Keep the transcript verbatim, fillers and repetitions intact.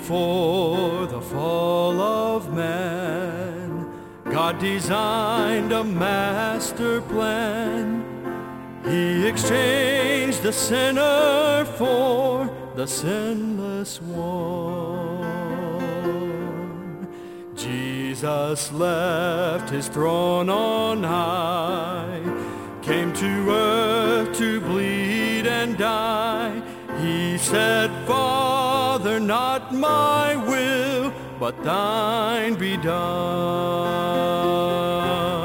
Before the fall of man, God designed a master plan. He exchanged the sinner for the sinless one. Jesus left his throne on high, came to earth to bleed and die. He said, Father, not my will, but thine be done.